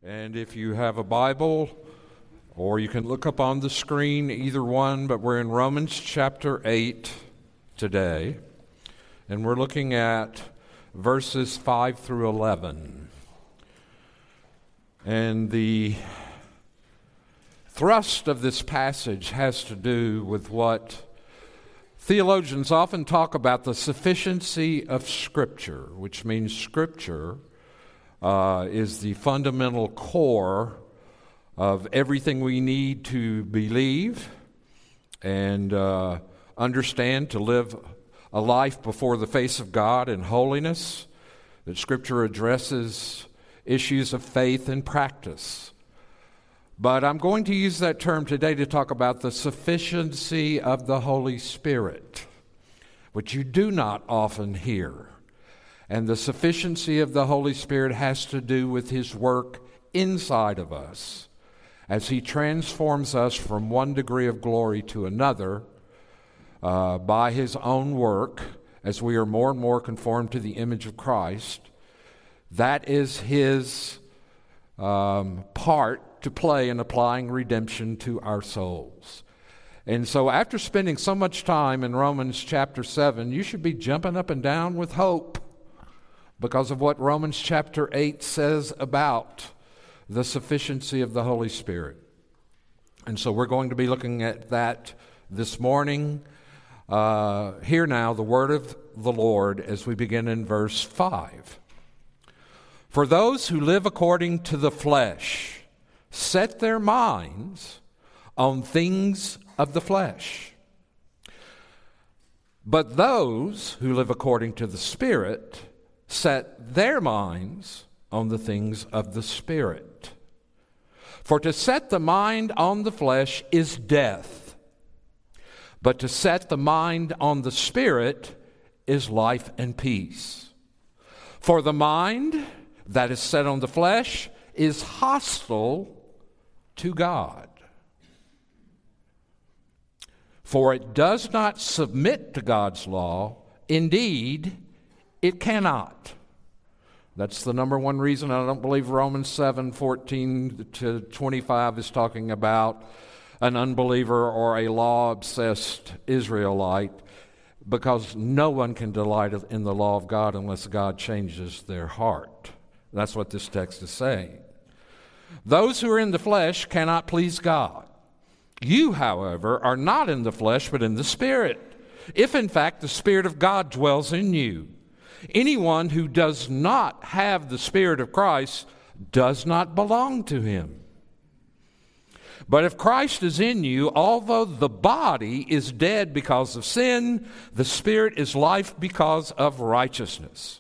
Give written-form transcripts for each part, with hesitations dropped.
And if you have a Bible, or you can look up on the screen, either one, but we're in Romans chapter 8 today. And we're looking at verses 5 through 11. And the thrust of this passage has to do with what theologians often talk about, the sufficiency of Scripture, which means Scripture is the fundamental core of everything we need to believe and understand to live a life before the face of God in holiness, that Scripture addresses issues of faith and practice. But I'm going to use that term today to talk about the sufficiency of the Holy Spirit, which you do not often hear. And the sufficiency of the Holy Spirit has to do with His work inside of us as He transforms us from one degree of glory to another by His own work as we are more and more conformed to the image of Christ. That is His part to play in applying redemption to our souls. And so after spending so much time in Romans chapter 7, you should be jumping up and down with hope because of what Romans chapter 8 says about the sufficiency of the Holy Spirit. And so we're going to be looking at that this morning. Hear now the word of the Lord as we begin in verse 5. For those who live according to the flesh set their minds on things of the flesh. But those who live according to the Spirit set their minds on the things of the Spirit. For to set the mind on the flesh is death, but to set the mind on the Spirit is life and peace. For the mind that is set on the flesh is hostile to God. For it does not submit to God's law. Indeed, it cannot. That's the number one reason I don't believe Romans 7:14 to 25 is talking about an unbeliever or a law-obsessed Israelite, because no one can delight in the law of God unless God changes their heart. That's what this text is saying. Those who are in the flesh cannot please God. You, however, are not in the flesh, but in the Spirit, if in fact the Spirit of God dwells in you. Anyone who does not have the Spirit of Christ does not belong to Him. But if Christ is in you, although the body is dead because of sin, the Spirit is life because of righteousness.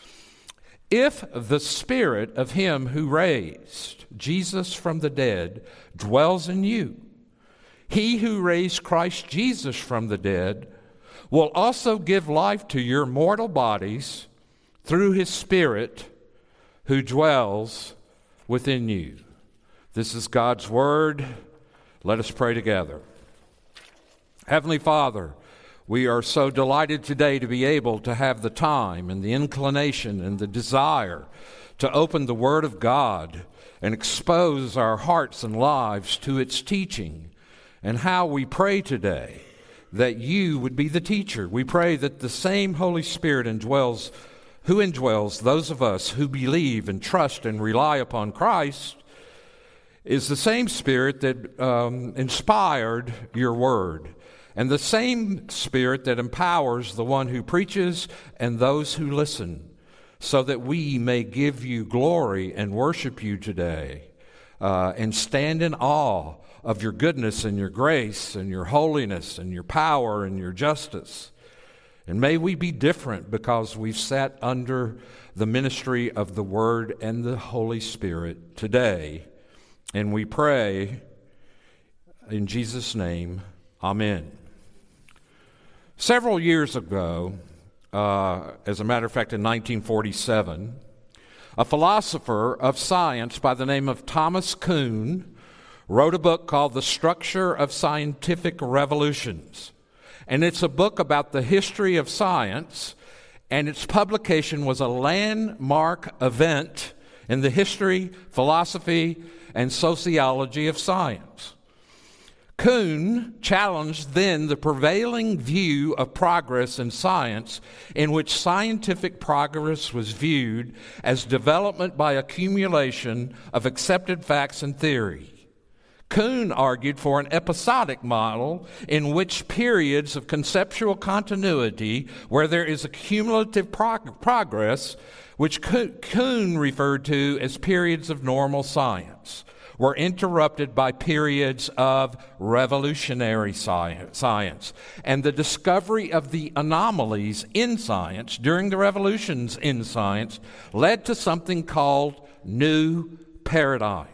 If the Spirit of Him who raised Jesus from the dead dwells in you, He who raised Christ Jesus from the dead will also give life to your mortal bodies through His Spirit who dwells within you. This is God's Word. Let us pray together. Heavenly Father, we are so delighted today to be able to have the time and the inclination and the desire to open the Word of God and expose our hearts and lives to its teaching. And how we pray today that You would be the teacher. We pray that the same Holy Spirit who indwells those of us who believe and trust and rely upon Christ is the same Spirit that inspired Your Word, and the same Spirit that empowers the one who preaches and those who listen, so that we may give You glory and worship You today and stand in awe of Your goodness and Your grace and Your holiness and Your power and Your justice. And may we be different because we've sat under the ministry of the Word and the Holy Spirit today. And we pray in Jesus' name, amen. Several years ago, as a matter of fact in 1947, a philosopher of science by the name of Thomas Kuhn wrote a book called The Structure of Scientific Revolutions. And it's a book about the history of science, and its publication was a landmark event in the history, philosophy, and sociology of science. Kuhn challenged then the prevailing view of progress in science, in which scientific progress was viewed as development by accumulation of accepted facts and theory. Kuhn argued for an episodic model in which periods of conceptual continuity, where there is a cumulative progress, which Kuhn referred to as periods of normal science, were interrupted by periods of revolutionary science. And the discovery of the anomalies in science during the revolutions in science led to something called new paradigms.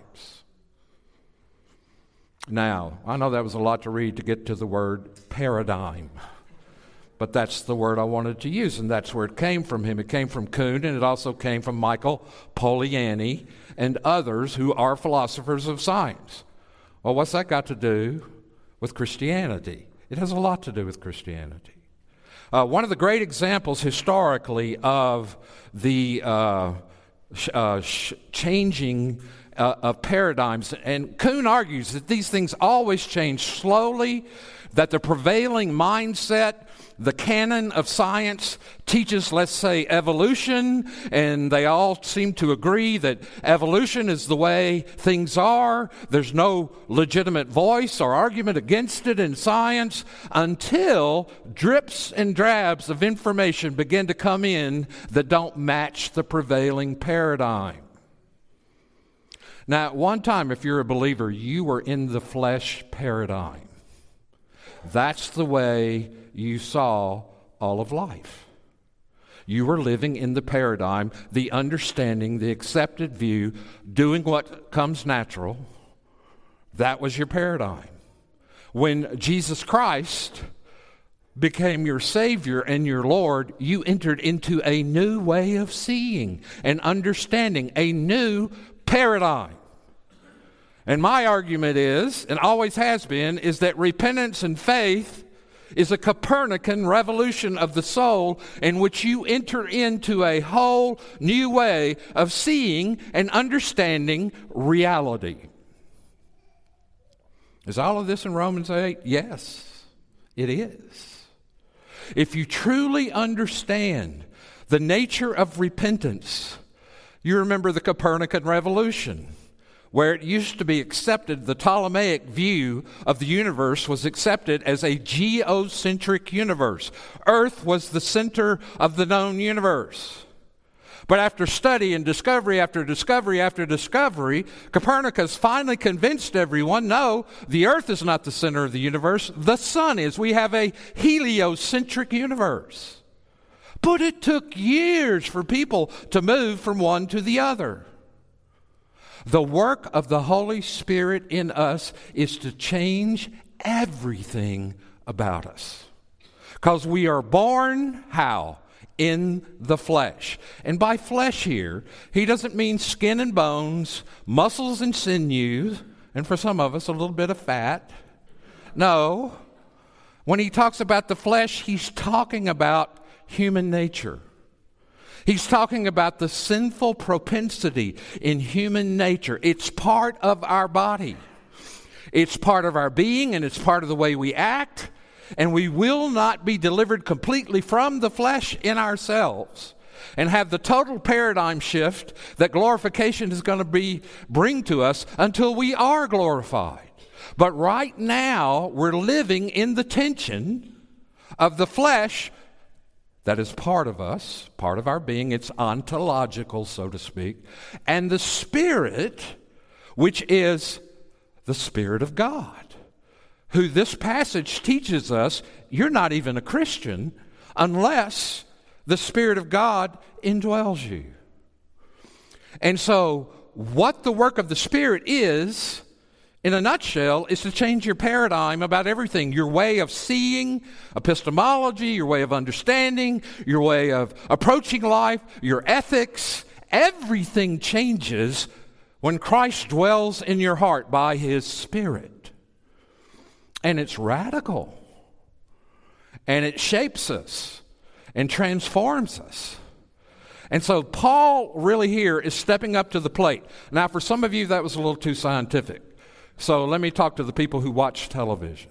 Now, I know that was a lot to read to get to the word paradigm, but that's the word I wanted to use, and that's where it came from him. It came from Kuhn, and it also came from Michael Polanyi and others who are philosophers of science. Well, what's that got to do with Christianity? It has a lot to do with Christianity. One of the great examples historically of the changing of paradigms, and Kuhn argues that these things always change slowly, that the prevailing mindset, the canon of science teaches, let's say, evolution, and they all seem to agree that evolution is the way things are. There's no legitimate voice or argument against it in science until drips and drabs of information begin to come in that don't match the prevailing paradigm. Now, at one time, if you're a believer, you were in the flesh paradigm. That's the way you saw all of life. You were living in the paradigm, the understanding, the accepted view, doing what comes natural. That was your paradigm. When Jesus Christ became your Savior and your Lord, you entered into a new way of seeing and understanding, a new paradigm. And my argument is, and always has been, is that repentance and faith is a Copernican revolution of the soul in which you enter into a whole new way of seeing and understanding reality. Is all of this in Romans 8? Yes, it is. If you truly understand the nature of repentance, you remember the Copernican revolution, where it used to be accepted, the Ptolemaic view of the universe was accepted as a geocentric universe. Earth was the center of the known universe. But after study and discovery after discovery after discovery, Copernicus finally convinced everyone, no, the Earth is not the center of the universe, the sun is. We have a heliocentric universe. But it took years for people to move from one to the other. The work of the Holy Spirit in us is to change everything about us. Because we are born, how? In the flesh. And by flesh here, he doesn't mean skin and bones, muscles and sinews, and for some of us, a little bit of fat. No. When he talks about the flesh, he's talking about human nature. He's talking about the sinful propensity in human nature. It's part of our body. It's part of our being, and it's part of the way we act. And we will not be delivered completely from the flesh in ourselves and have the total paradigm shift that glorification is going to bring to us until we are glorified. But right now, we're living in the tension of the flesh that is part of us, part of our being. It's ontological, so to speak. And the Spirit, which is the Spirit of God, who this passage teaches us, you're not even a Christian unless the Spirit of God indwells you. And so what the work of the Spirit is, in a nutshell, is to change your paradigm about everything. Your way of seeing, epistemology, your way of understanding, your way of approaching life, your ethics. Everything changes when Christ dwells in your heart by His Spirit. And it's radical. And it shapes us and transforms us. And so Paul really here is stepping up to the plate. Now, for some of you, that was a little too scientific. So let me talk to the people who watch television.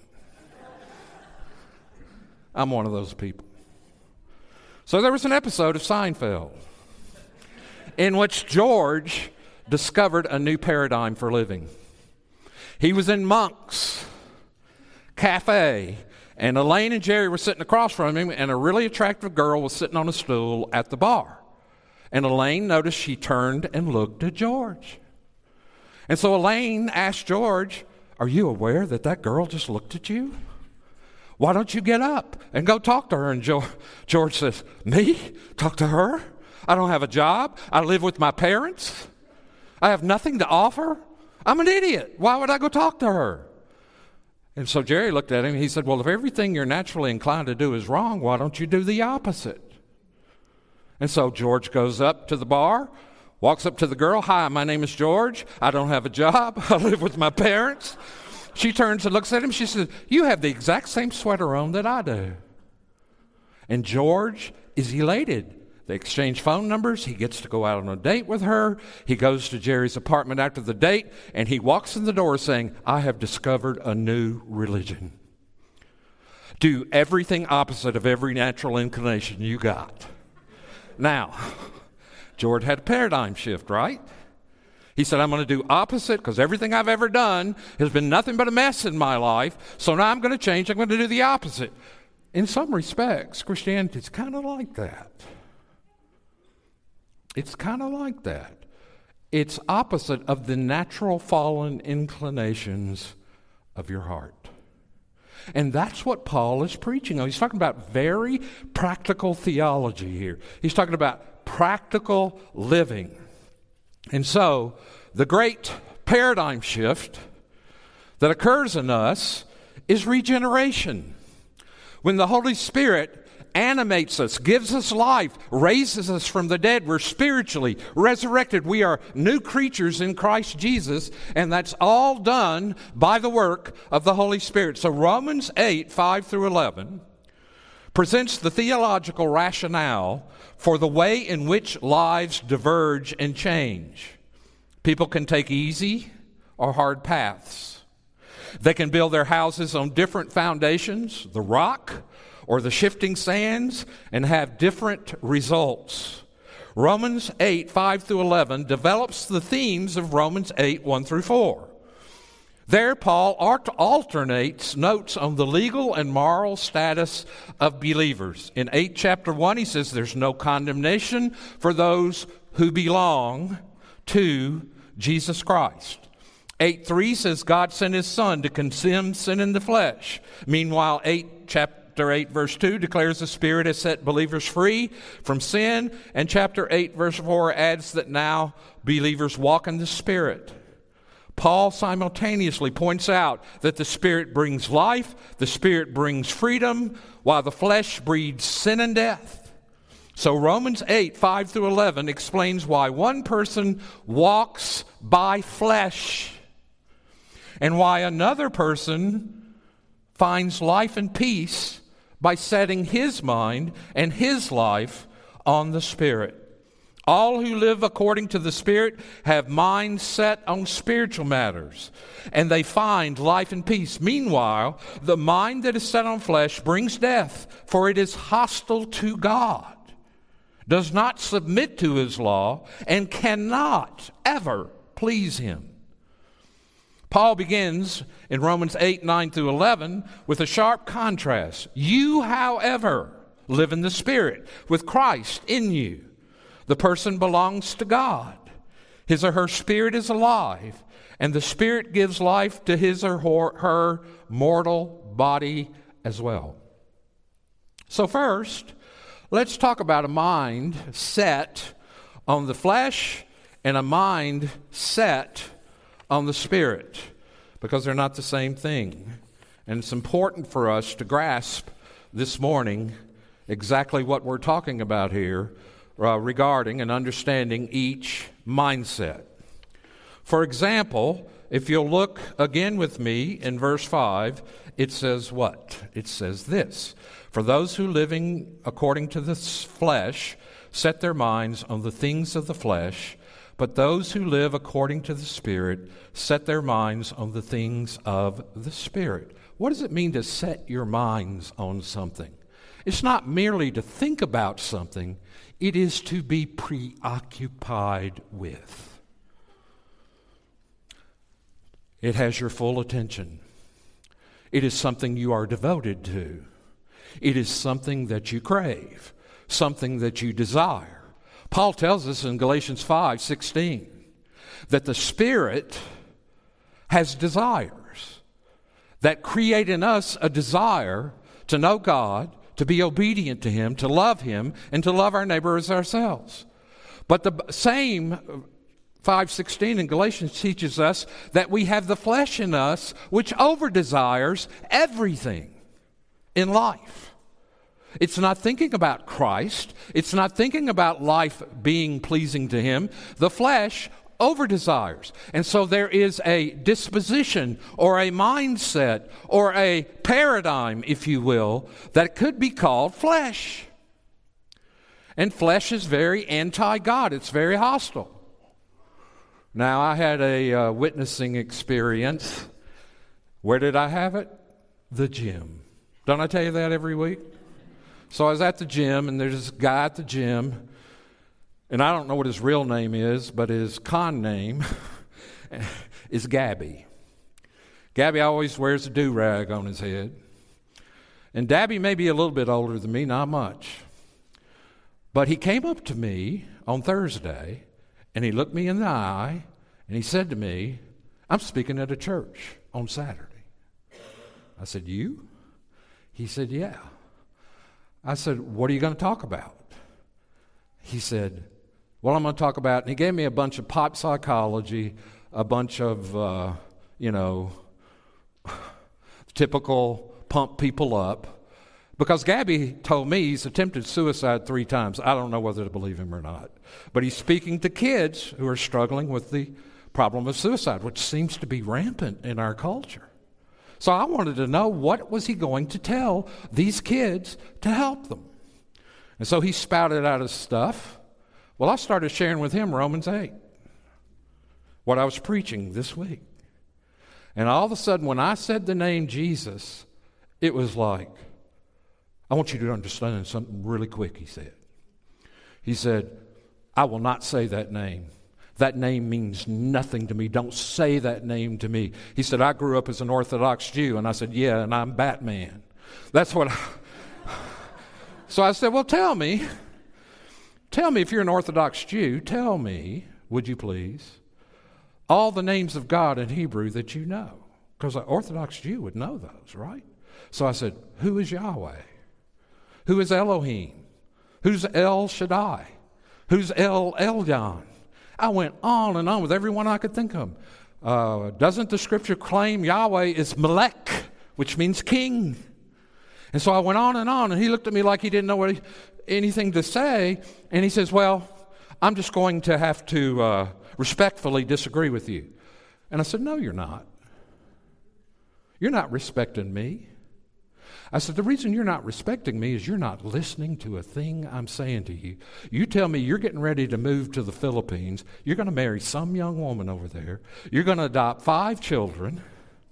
I'm one of those people. So there was an episode of Seinfeld in which George discovered a new paradigm for living. He was in Monk's Cafe, and Elaine and Jerry were sitting across from him, and a really attractive girl was sitting on a stool at the bar. And Elaine noticed she turned and looked at George. And so Elaine asked George, "Are you aware that that girl just looked at you? Why don't you get up and go talk to her?" And George says, "Me? Talk to her? I don't have a job. I live with my parents. I have nothing to offer. I'm an idiot. Why would I go talk to her?" And so Jerry looked at him and he said, "Well, if everything you're naturally inclined to do is wrong, why don't you do the opposite?" And so George goes up to the bar, walks up to the girl. "Hi, my name is George. I don't have a job. I live with my parents." She turns and looks at him. She says, "You have the exact same sweater on that I do." And George is elated. They exchange phone numbers. He gets to go out on a date with her. He goes to Jerry's apartment after the date, and he walks in the door saying, "I have discovered a new religion. Do everything opposite of every natural inclination you got." Now, George had a paradigm shift, right? He said, "I'm going to do opposite because everything I've ever done has been nothing but a mess in my life. So now I'm going to change. I'm going to do the opposite." In some respects, Christianity is kind of like that. It's kind of like that. It's opposite of the natural fallen inclinations of your heart. And that's what Paul is preaching on. He's talking about very practical theology here. He's talking about practical living. And so, the great paradigm shift that occurs in us is regeneration. When the Holy Spirit animates us, gives us life, raises us from the dead, we're spiritually resurrected. We are new creatures in Christ Jesus, and that's all done by the work of the Holy Spirit. So Romans 8, 5 through 11 presents the theological rationale for the way in which lives diverge and change. People can take easy or hard paths. They can build their houses on different foundations, the rock or the shifting sands, and have different results. Romans 8, 5 through 11 develops the themes of Romans 8, 1 through 4. There, Paul alternates notes on the legal and moral status of believers. In 8 chapter 1, he says there's no condemnation for those who belong to Jesus Christ. 8:3 says God sent his Son to condemn sin in the flesh. Meanwhile, chapter 8, verse 2 declares the Spirit has set believers free from sin. And chapter 8, verse 4 adds that now believers walk in the Spirit. Paul simultaneously points out that the Spirit brings life, the Spirit brings freedom, while the flesh breeds sin and death. So Romans 8, 5 through 11 explains why one person walks by flesh and why another person finds life and peace by setting his mind and his life on the Spirit. All who live according to the Spirit have minds set on spiritual matters, and they find life and peace. Meanwhile, the mind that is set on flesh brings death, for it is hostile to God, does not submit to his law, and cannot ever please him. Paul begins in Romans 8, 9 through 11 with a sharp contrast. You, however, live in the Spirit, with Christ in you. The person belongs to God. His or her spirit is alive, and the Spirit gives life to his or her mortal body as well. So first, let's talk about a mind set on the flesh and a mind set on the Spirit, because they're not the same thing. And it's important for us to grasp this morning exactly what we're talking about here regarding and understanding each mindset. For example, if you'll look again with me in verse 5, it says what? It says this: for those who living according to the flesh set their minds on the things of the flesh, but those who live according to the Spirit set their minds on the things of the Spirit. What does it mean to set your minds on something? It's not merely to think about something, it is to be preoccupied with. It has your full attention. It is something you are devoted to. It is something that you crave, something that you desire. Paul tells us in Galatians 5:16 that the Spirit has desires that create in us a desire to know God, to be obedient to Him, to love Him, and to love our neighbor as ourselves. But the same 5:16 in Galatians teaches us that we have the flesh in us which over-desires everything in life. It's not thinking about Christ. It's not thinking about life being pleasing to Him. The flesh over-desires. And so there is a disposition or a mindset or a paradigm, if you will, that could be called flesh. And flesh is very anti-God. It's very hostile. Now, I had a witnessing experience. Where did I have it? The gym. Don't I tell you that every week? So I was at the gym, and there's this guy at the gym, and I don't know what his real name is, but his con name is Gabby. Gabby always wears a do-rag on his head. And Dabby may be a little bit older than me, not much. But he came up to me on Thursday, and he looked me in the eye, and he said to me, "I'm speaking at a church on Saturday." I said, "You?" He said, "Yeah." I said, "What are you going to talk about?" He said, "Well, I'm going to talk about," and he gave me a bunch of pop psychology, a bunch of, typical pump people up. Because Gabby told me he's attempted suicide 3 times. I don't know whether to believe him or not. But he's speaking to kids who are struggling with the problem of suicide, which seems to be rampant in our culture. So I wanted to know, what was he going to tell these kids to help them? And so he spouted out his stuff. Well, I started sharing with him Romans 8, what I was preaching this week. And all of a sudden, when I said the name Jesus, it was like, "I want you to understand something really quick," he said. He said, "I will not say that name. That name means nothing to me. Don't say that name to me." He said, "I grew up as an Orthodox Jew." And I said, "Yeah, and I'm Batman." That's what So I said, "Well, tell me if you're an Orthodox Jew, tell me, would you please, all the names of God in Hebrew that you know." Because an Orthodox Jew would know those, right? So I said, "Who is Yahweh? Who is Elohim? Who's El Shaddai? Who's El Elyon?" I went on and on with everyone I could think of. Doesn't the scripture claim Yahweh is Melech, which means king? And so I went on, and he looked at me like he didn't know anything to say. And he says, "Well, I'm just going to have to respectfully disagree with you." And I said, "No, you're not. You're not respecting me." I said, "The reason you're not respecting me is you're not listening to a thing I'm saying to you. You tell me you're getting ready to move to the Philippines. You're going to marry some young woman over there. You're going to adopt 5 children.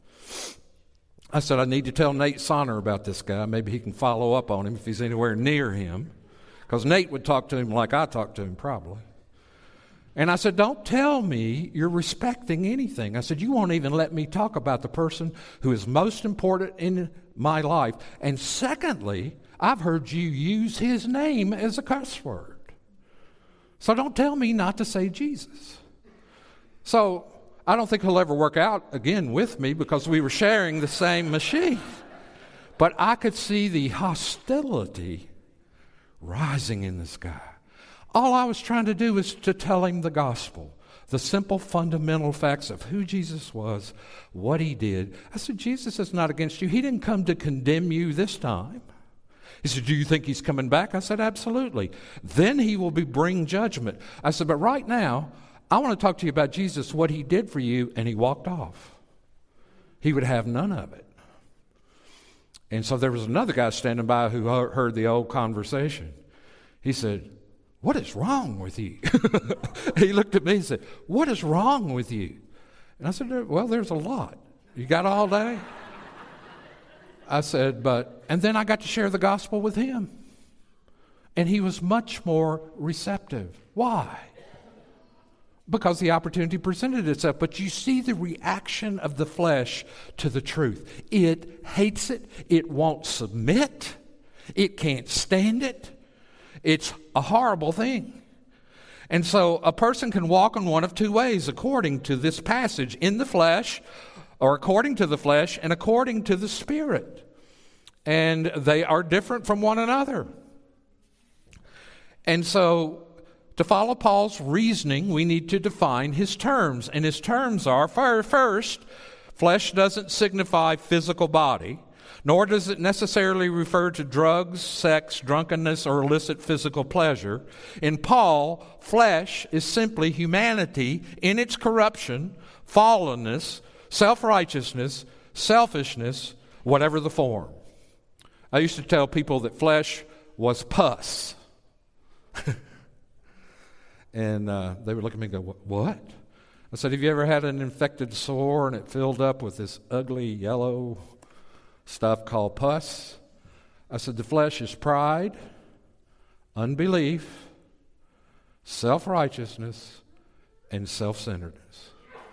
I said, "I need to tell Nate Sonner about this guy. Maybe he can follow up on him if he's anywhere near him." Because Nate would talk to him like I talk to him probably. And I said, "Don't tell me you're respecting anything." I said, "You won't even let me talk about the person who is most important in my life. And secondly, I've heard you use his name as a curse word. So don't tell me not to say Jesus." So I don't think he'll ever work out again with me because we were sharing the same machine. But I could see the hostility rising in this guy. All I was trying to do was to tell him the gospel, the simple fundamental facts of who Jesus was, what he did. I said, "Jesus is not against you. He didn't come to condemn you this time." He said, "Do you think he's coming back?" I said, "Absolutely. Then he will bring judgment." I said, "But right now, I want to talk to you about Jesus, what he did for you," and he walked off. He would have none of it. And so there was another guy standing by who heard the old conversation. He said, "What is wrong with you?" He looked at me and said, "What is wrong with you?" And I said, "Well, there's a lot. You got all day?" I said, and then I got to share the gospel with him. And he was much more receptive. Why? Because the opportunity presented itself. But you see the reaction of the flesh to the truth. It hates it. It won't submit. It can't stand it. It's a horrible thing. And so a person can walk in one of two ways according to this passage: in the flesh, or according to the flesh, and according to the Spirit. And they are different from one another. And so, to follow Paul's reasoning, we need to define his terms. And his terms are, first, flesh doesn't signify physical body, nor does it necessarily refer to drugs, sex, drunkenness, or illicit physical pleasure. In Paul, flesh is simply humanity in its corruption, fallenness, self-righteousness, selfishness, whatever the form. I used to tell people that flesh was pus. And they would look at me and go, "What?" I said, "Have you ever had an infected sore and it filled up with this ugly yellow stuff called pus?" I said, "The flesh is pride, unbelief, self-righteousness, and self-centeredness."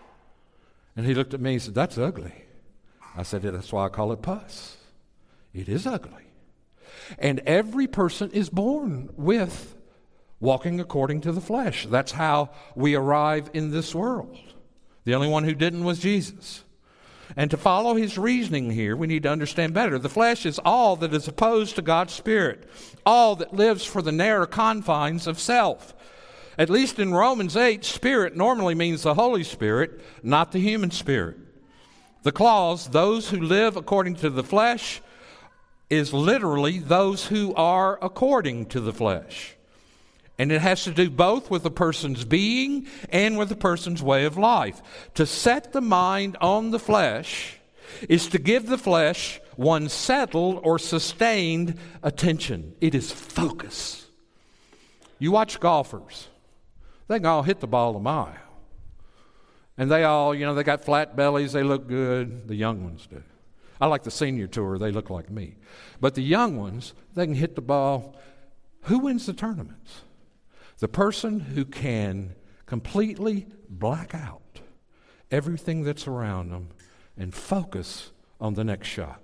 And he looked at me and said, "That's ugly." I said, "That's why I call it pus. It is ugly." And every person is born with walking according to the flesh. That's how we arrive in this world. The only one who didn't was Jesus. And to follow his reasoning here, we need to understand better. The flesh is all that is opposed to God's Spirit, all that lives for the narrow confines of self. At least in Romans 8, Spirit normally means the Holy Spirit, not the human spirit. The clause, "those who live according to the flesh," is literally those who are according to the flesh. And it has to do both with a person's being and with a person's way of life. To set the mind on the flesh is to give the flesh one settled or sustained attention. It is focus. You watch golfers. They can all hit the ball a mile. And they all, they got flat bellies. They look good. The young ones do. I like the senior tour. They look like me. But the young ones, they can hit the ball. Who wins the tournaments? The person who can completely black out everything that's around them and focus on the next shot.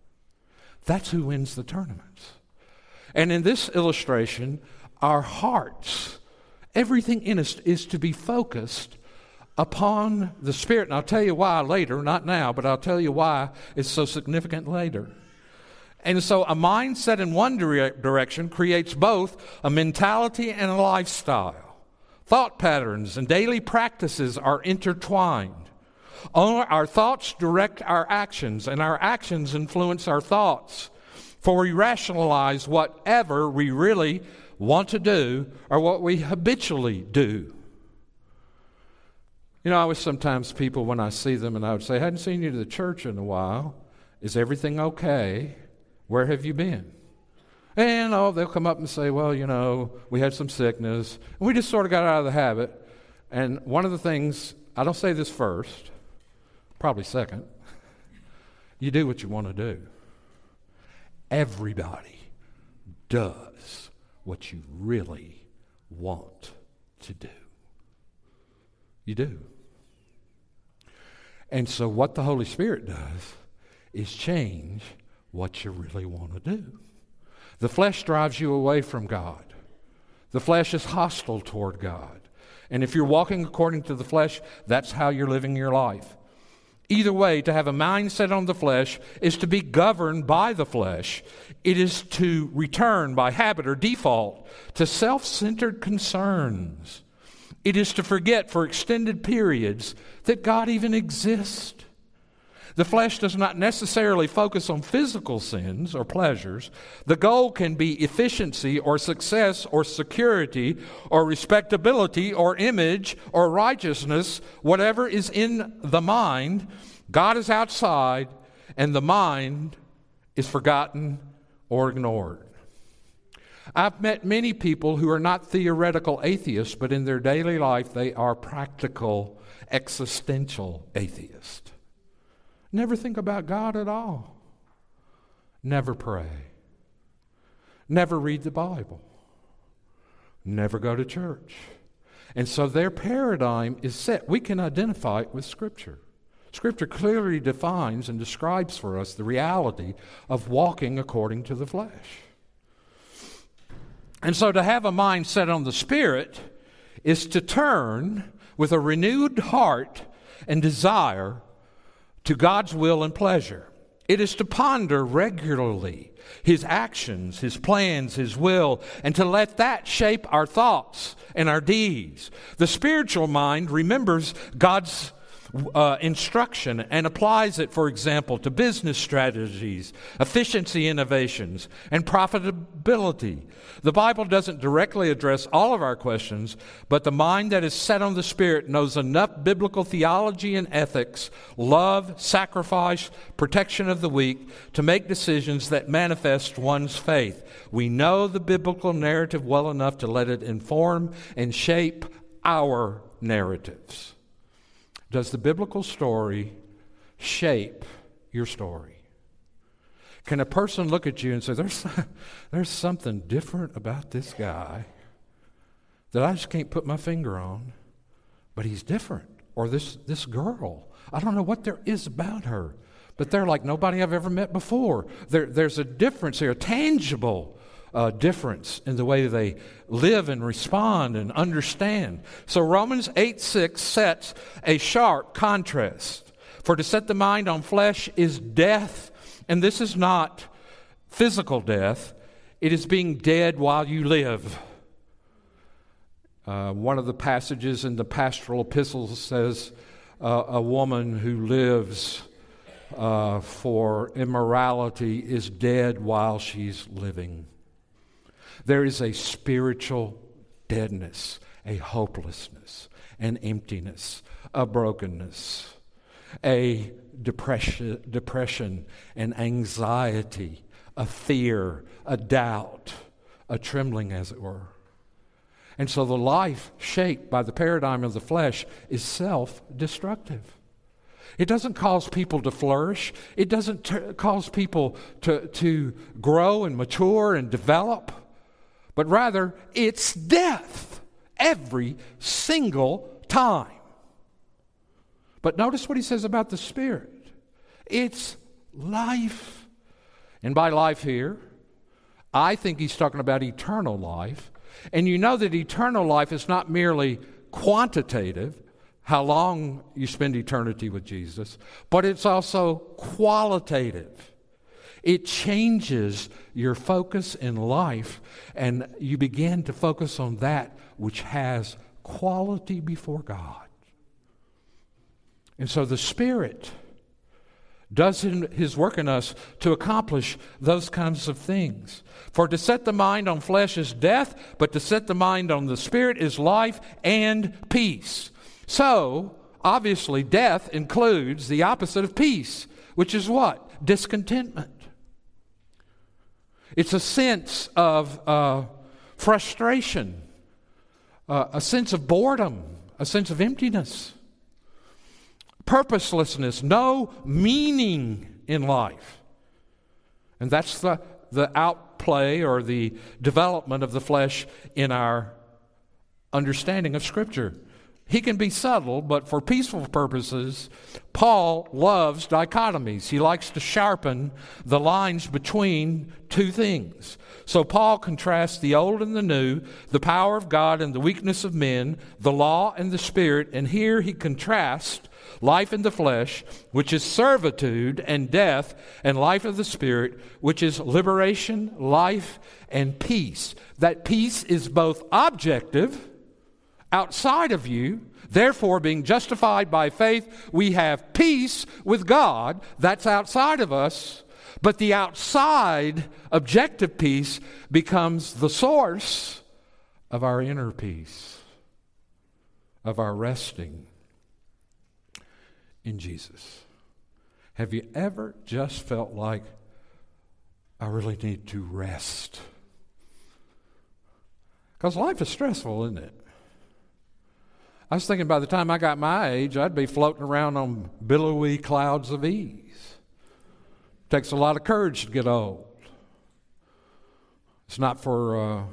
That's who wins the tournaments. And in this illustration, our hearts, everything in us is to be focused upon the Spirit. And I'll tell you why later, not now, but I'll tell you why it's so significant later. And so a mindset in one direction creates both a mentality and a lifestyle. Thought patterns and daily practices are intertwined. Our thoughts direct our actions, and our actions influence our thoughts. For we rationalize whatever we really want to do or what we habitually do. I was sometimes people, when I see them, and I would say, "I hadn't seen you to the church in a while. Is everything okay? Where have you been?" And they'll come up and say, "Well, we had some sickness." And we just sort of got out of the habit. And one of the things, I don't say this first, probably second, you do what you want to do. Everybody does what you really want to do. You do. And so what the Holy Spirit does is change what you really want to do. The flesh drives you away from God. The flesh is hostile toward God. And if you're walking according to the flesh, that's how you're living your life. Either way, to have a mindset on the flesh is to be governed by the flesh. It is to return by habit or default to self-centered concerns. It is to forget for extended periods that God even exists. The flesh does not necessarily focus on physical sins or pleasures. The goal can be efficiency or success or security or respectability or image or righteousness, whatever is in the mind. God is outside, and the mind is forgotten or ignored. I've met many people who are not theoretical atheists, but in their daily life they are practical, existential atheists. Never think about God at all. Never pray. Never read the Bible. Never go to church. And so their paradigm is set. We can identify it with Scripture. Scripture clearly defines and describes for us the reality of walking according to the flesh. And so to have a mind set on the Spirit is to turn with a renewed heart and desire to God's will and pleasure. It is to ponder regularly His actions, His plans, His will, and to let that shape our thoughts and our deeds. The spiritual mind remembers God's instruction and applies it, for example, to business strategies, efficiency innovations, and profitability. The Bible doesn't directly address all of our questions, but the mind that is set on the Spirit knows enough biblical theology and ethics, love, sacrifice, protection of the weak, to make decisions that manifest one's faith. We know the biblical narrative well enough to let it inform and shape our narratives. Does the biblical story shape your story? Can a person look at you and say, there's something different about this guy that I just can't put my finger on, but he's different. Or this girl, I don't know what there is about her, but they're like nobody I've ever met before. There's a difference here, a tangible difference in the way they live and respond and understand. So Romans 8:6 sets a sharp contrast. For to set the mind on flesh is death, and this is not physical death. It is being dead while you live. One of the passages in the pastoral epistles says a woman who lives for immorality is dead while she's living. There is a spiritual deadness, a hopelessness, an emptiness, a brokenness, a depression, an anxiety, a fear, a doubt, a trembling, as it were. And so the life shaped by the paradigm of the flesh is self-destructive. It doesn't cause people to flourish. It doesn't cause people to grow and mature and develop. But rather, it's death every single time. But notice what he says about the Spirit. It's life. And by life here, I think he's talking about eternal life. And you know that eternal life is not merely quantitative, how long you spend eternity with Jesus, but it's also qualitative. It changes your focus in life, and you begin to focus on that which has quality before God. And so the Spirit does His work in us to accomplish those kinds of things. For to set the mind on flesh is death, but to set the mind on the Spirit is life and peace. So, obviously, death includes the opposite of peace, which is what? Discontentment. It's a sense of frustration, a sense of boredom, a sense of emptiness, purposelessness, no meaning in life. And that's the outplay or the development of the flesh in our understanding of Scripture. He can be subtle, but for peaceful purposes, Paul loves dichotomies. He likes to sharpen the lines between two things. So Paul contrasts the old and the new, the power of God and the weakness of men, the law and the Spirit, and here he contrasts life in the flesh, which is servitude and death, and life of the Spirit, which is liberation, life, and peace. That peace is both objective, outside of you. Therefore, being justified by faith, we have peace with God. That's outside of us. But the outside objective peace becomes the source of our inner peace, of our resting in Jesus. Have you ever just felt like, I really need to rest? Because life is stressful, isn't it? I was thinking by the time I got my age, I'd be floating around on billowy clouds of ease. Takes a lot of courage to get old. It's not for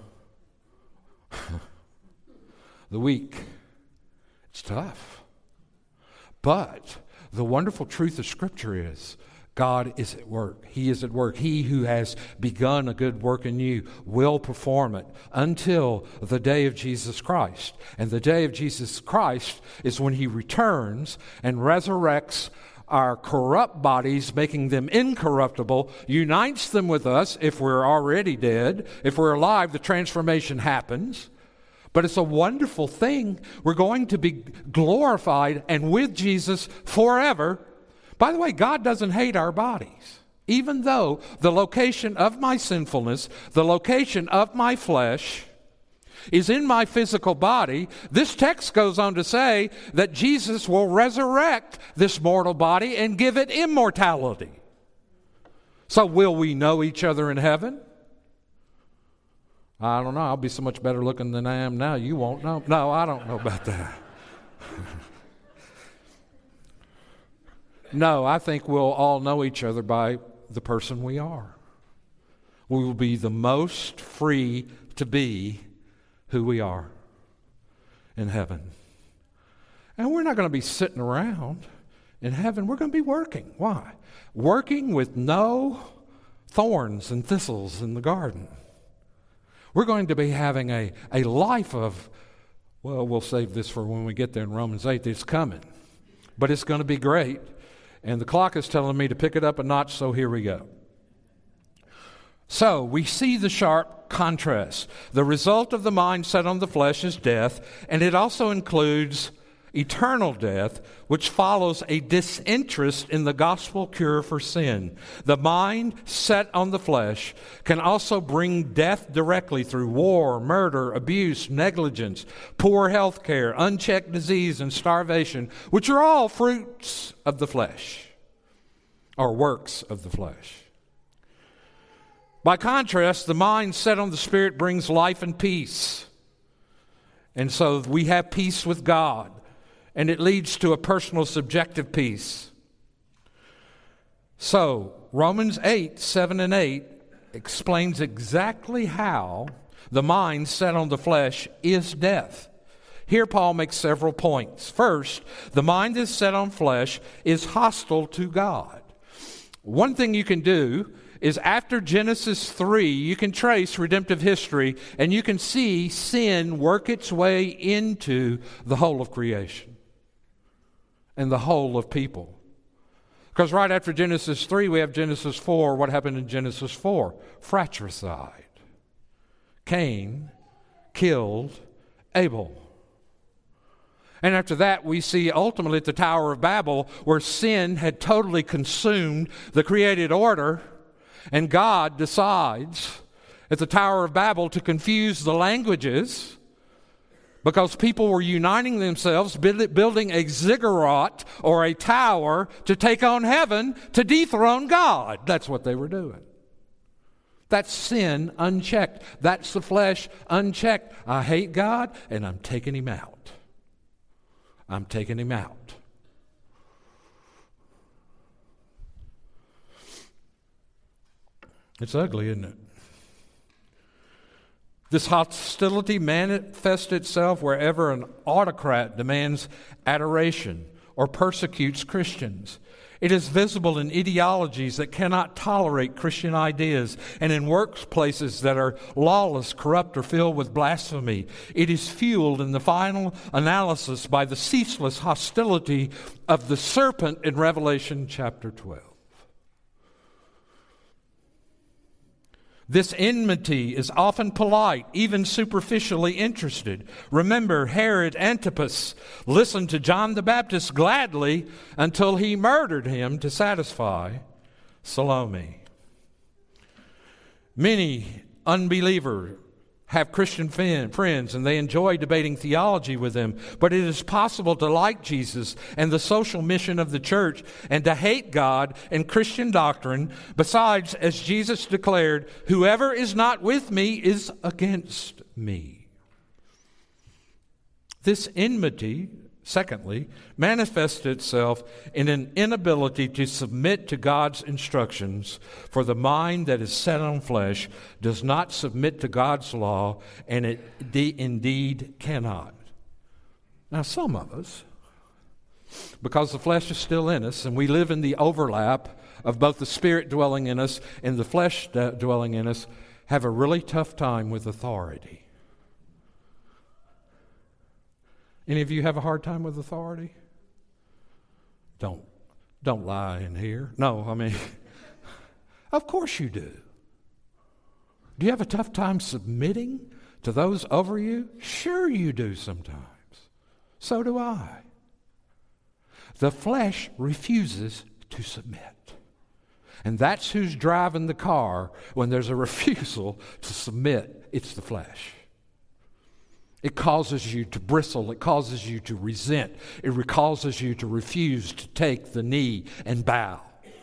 the weak. It's tough. But the wonderful truth of Scripture is God is at work. He is at work. He who has begun a good work in you will perform it until the day of Jesus Christ. And the day of Jesus Christ is when He returns and resurrects our corrupt bodies, making them incorruptible, unites them with us if we're already dead. If we're alive, the transformation happens. But it's a wonderful thing. We're going to be glorified and with Jesus forever. By the way, God doesn't hate our bodies. Even though the location of my sinfulness, the location of my flesh is in my physical body, this text goes on to say that Jesus will resurrect this mortal body and give it immortality. So will we know each other in heaven? I don't know. I'll be so much better looking than I am now. You won't know. No, I don't know about that. No, I think we'll all know each other by the person we are. We will be the most free to be who we are in heaven. And we're not going to be sitting around in heaven. We're going to be working. Why? Working with no thorns and thistles in the garden. We're going to be having a life of, well, we'll save this for when we get there in Romans 8. It's coming. But it's going to be great. And the clock is telling me to pick it up a notch, so here we go. So we see the sharp contrast. The result of the mind set on the flesh is death, and it also includes eternal death, which follows a disinterest in the gospel cure for sin. The mind set on the flesh can also bring death directly through war, murder, abuse, negligence, poor health care, unchecked disease, and starvation, which are all fruits of the flesh, or works of the flesh. By contrast, the mind set on the Spirit brings life and peace. And so we have peace with God. And it leads to a personal subjective peace. So, Romans 8, 7 and 8 explains exactly how the mind set on the flesh is death. Here Paul makes several points. First, the mind that's set on flesh is hostile to God. One thing you can do is after Genesis 3, you can trace redemptive history and you can see sin work its way into the whole of creation and the whole of people. Because right after Genesis 3, we have Genesis 4. What happened in Genesis 4? Fratricide. Cain killed Abel. And after that, we see ultimately at the Tower of Babel where sin had totally consumed the created order, and God decides at the Tower of Babel to confuse the languages because people were uniting themselves, building a ziggurat or a tower to take on heaven, to dethrone God. That's what they were doing. That's sin unchecked. That's the flesh unchecked. I hate God, and I'm taking Him out. I'm taking Him out. It's ugly, isn't it? This hostility manifests itself wherever an autocrat demands adoration or persecutes Christians. It is visible in ideologies that cannot tolerate Christian ideas and in workplaces that are lawless, corrupt, or filled with blasphemy. It is fueled in the final analysis by the ceaseless hostility of the serpent in Revelation chapter 12. This enmity is often polite, even superficially interested. Remember, Herod Antipas listened to John the Baptist gladly until he murdered him to satisfy Salome. Many unbelievers have Christian friends, and they enjoy debating theology with them. But it is possible to like Jesus and the social mission of the church and to hate God and Christian doctrine. Besides, as Jesus declared, whoever is not with me is against me. This enmity, secondly, manifests itself in an inability to submit to God's instructions, for the mind that is set on flesh does not submit to God's law, and it indeed cannot. Now, some of us, because the flesh is still in us, and we live in the overlap of both the Spirit dwelling in us and the flesh dwelling in us, have a really tough time with authority. Any of you have a hard time with authority? Don't lie in here. No, I mean, of course you do. Do you have a tough time submitting to those over you? Sure you do sometimes. So do I. The flesh refuses to submit. And that's who's driving the car when there's a refusal to submit. It's the flesh. It causes you to bristle. It causes you to resent. It causes you to refuse to take the knee and bow.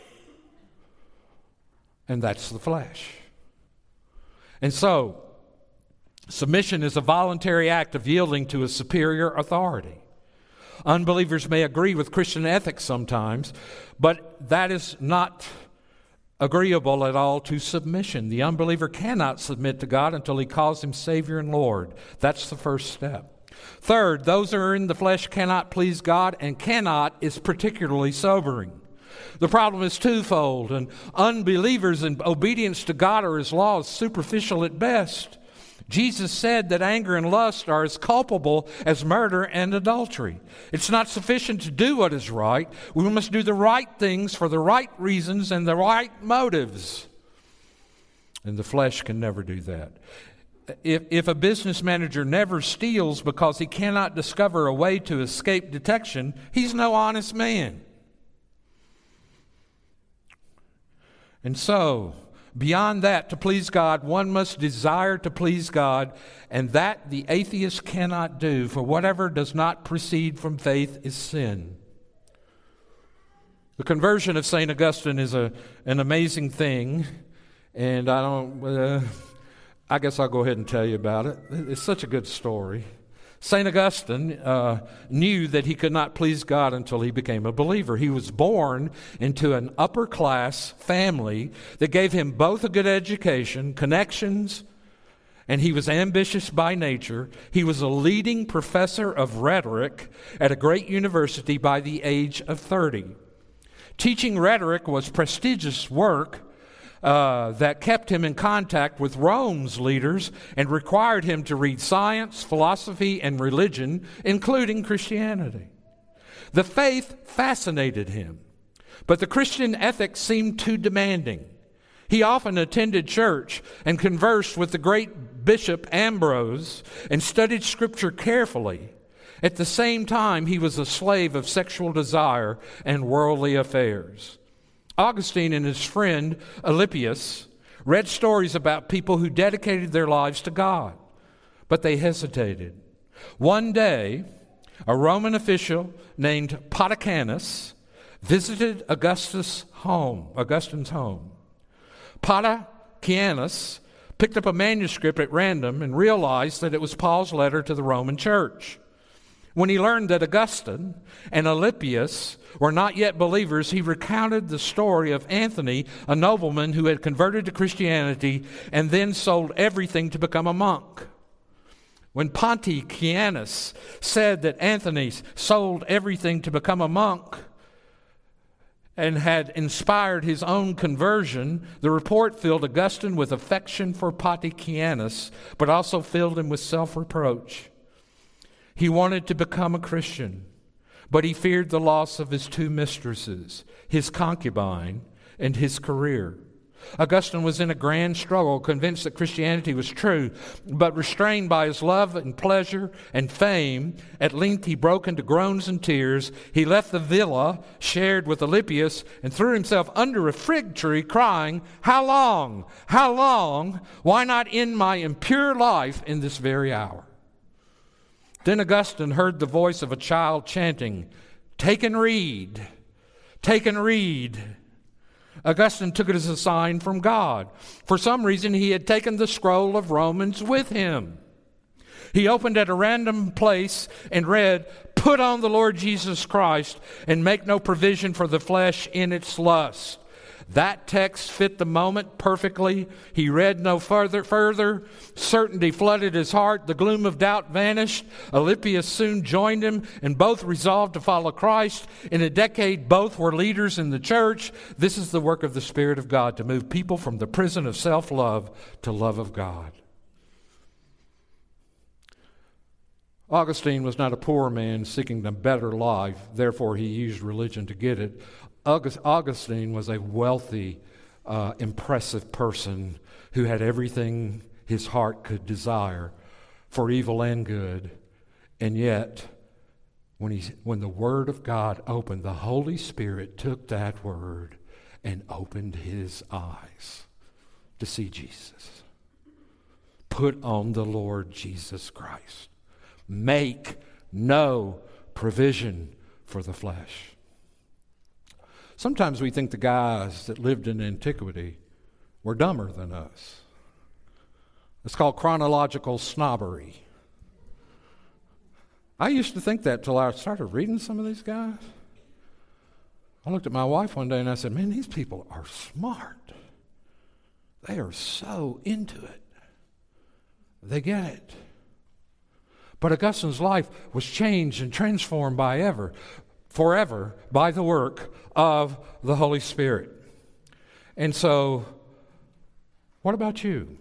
And that's the flesh. And so, submission is a voluntary act of yielding to a superior authority. Unbelievers may agree with Christian ethics sometimes, but that is not agreeable at all to submission. The unbeliever cannot submit to God until he calls him Savior and Lord. That's the first step. Third, those who are in the flesh cannot please God, and cannot is particularly sobering. The problem is twofold, and unbelievers in obedience to God or His law is superficial at best. Jesus said that anger and lust are as culpable as murder and adultery. It's not sufficient to do what is right. We must do the right things for the right reasons and the right motives. And the flesh can never do that. If a business manager never steals because he cannot discover a way to escape detection, he's no honest man. And so, beyond that, to please God, one must desire to please God, and that the atheist cannot do, for whatever does not proceed from faith is sin. The conversion of St. Augustine is an amazing thing, and I guess I'll go ahead and tell you about it. It's such a good story. St. Augustine knew that he could not please God until he became a believer. He was born into an upper-class family that gave him both a good education, connections, and he was ambitious by nature. He was a leading professor of rhetoric at a great university by the age of 30. Teaching rhetoric was prestigious work that kept him in contact with Rome's leaders and required him to read science, philosophy, and religion, including Christianity. The faith fascinated him, but the Christian ethics seemed too demanding. He often attended church and conversed with the great Bishop Ambrose and studied Scripture carefully. At the same time, he was a slave of sexual desire and worldly affairs. Augustine and his friend Alypius read stories about people who dedicated their lives to God, but they hesitated. One day, a Roman official named Poticanus visited Augustine's home. Poticanus picked up a manuscript at random and realized that it was Paul's letter to the Roman church. When he learned that Augustine and Alypius were not yet believers, he recounted the story of Anthony, a nobleman who had converted to Christianity and then sold everything to become a monk. When Poticanus said that Anthony sold everything to become a monk and had inspired his own conversion, the report filled Augustine with affection for Poticanus, but also filled him with self-reproach. He wanted to become a Christian, but he feared the loss of his two mistresses, his concubine, and his career. Augustine was in a grand struggle, convinced that Christianity was true, but restrained by his love and pleasure and fame. At length he broke into groans and tears. He left the villa shared with Alypius and threw himself under a fig tree, crying, "How long? How long? Why not end my impure life in this very hour?" Then Augustine heard the voice of a child chanting, "Take and read, take and read." Augustine took it as a sign from God. For some reason, he had taken the scroll of Romans with him. He opened at a random place and read, "Put on the Lord Jesus Christ and make no provision for the flesh in its lust." That text fit the moment perfectly. He read no further. Certainty flooded his heart. The gloom of doubt vanished. Alypius soon joined him, and both resolved to follow Christ. In a decade, both were leaders in the church. This is the work of the Spirit of God, to move people from the prison of self-love to love of God. Augustine was not a poor man seeking a better life. Therefore, he used religion to get it. Augustine was a wealthy, impressive person who had everything his heart could desire for evil and good. And yet, when the Word of God opened, the Holy Spirit took that Word and opened his eyes to see Jesus. Put on the Lord Jesus Christ. Make no provision for the flesh. Sometimes we think the guys that lived in antiquity were dumber than us. It's called chronological snobbery. I used to think that till I started reading some of these guys. I looked at my wife one day and I said, "Man, these people are smart. They are so into it. They get it." But Augustine's life was changed and transformed forever by the work of the Holy Spirit. And so, what about you?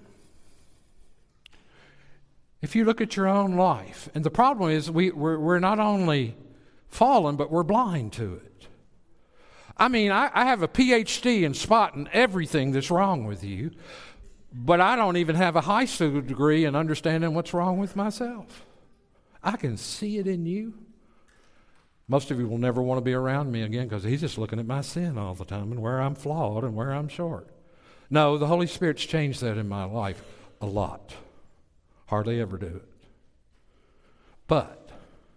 If you look at your own life, and the problem is we're not only fallen, but we're blind to it. I mean, I have a PhD in spotting everything that's wrong with you, but I don't even have a high school degree in understanding what's wrong with myself. I can see it in you. Most of you will never want to be around me again because he's just looking at my sin all the time and where I'm flawed and where I'm short. No, the Holy Spirit's changed that in my life a lot. Hardly ever do it. But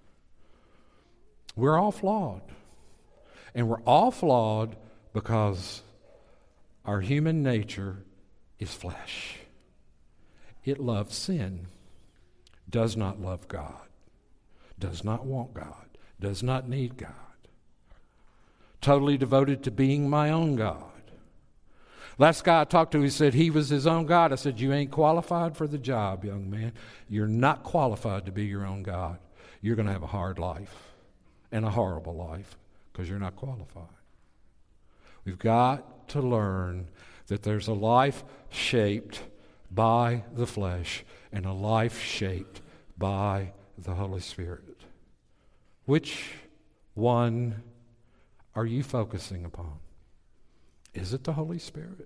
we're all flawed. And we're all flawed because our human nature is flesh. It loves sin, does not love God, does not want God, does not need God. Totally devoted to being my own God. Last guy I talked to, he said he was his own God. I said, "You ain't qualified for the job, young man. You're not qualified to be your own God. You're going to have a hard life and a horrible life because you're not qualified." We've got to learn that there's a life shaped by the flesh and a life shaped by the Holy Spirit. Which one are you focusing upon? Is it the Holy Spirit?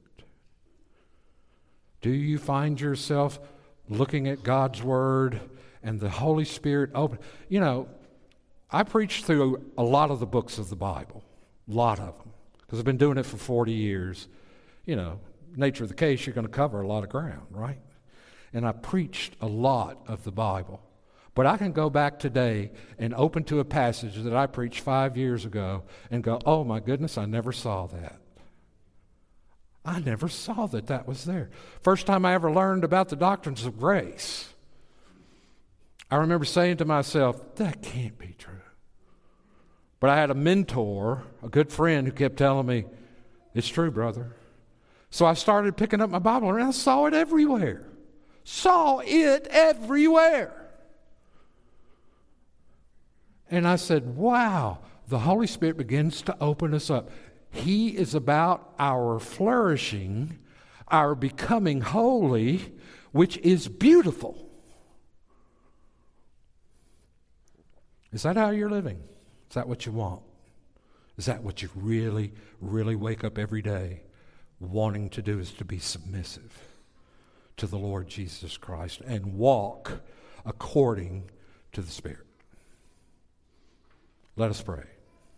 Do you find yourself looking at God's Word and the Holy Spirit open? You know, I preach through a lot of the books of the Bible, a lot of them, because I've been doing it for 40 years. You know, nature of the case, you're going to cover a lot of ground, right? And I preached a lot of the Bible. But I can go back today and open to a passage that I preached 5 years ago and go, "Oh my goodness, I never saw that. I never saw that was there." First time I ever learned about the doctrines of grace, I remember saying to myself, "That can't be true." But I had a mentor, a good friend, who kept telling me, "It's true, brother." So I started picking up my Bible and I saw it everywhere. Saw it everywhere. And I said, wow, the Holy Spirit begins to open us up. He is about our flourishing, our becoming holy, which is beautiful. Is that how you're living? Is that what you want? Is that what you really, really wake up every day wanting to do, is to be submissive to the Lord Jesus Christ and walk according to the Spirit? Let us pray.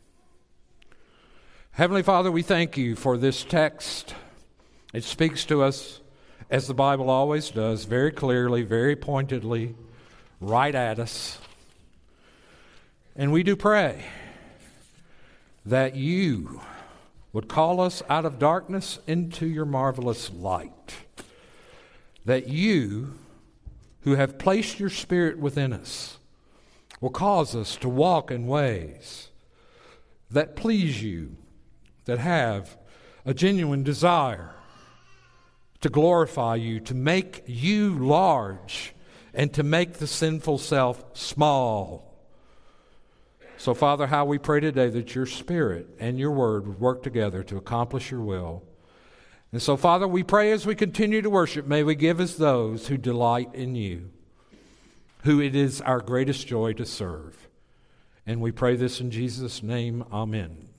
Heavenly Father, we thank you for this text. It speaks to us, as the Bible always does, very clearly, very pointedly, right at us. And we do pray that you would call us out of darkness into your marvelous light. That you, who have placed your Spirit within us, will cause us to walk in ways that please you, that have a genuine desire to glorify you, to make you large, and to make the sinful self small. So, Father, how we pray today that your Spirit and your Word would work together to accomplish your will. And so, Father, we pray as we continue to worship, may we give as those who delight in you, who it is our greatest joy to serve. And we pray this in Jesus' name. Amen.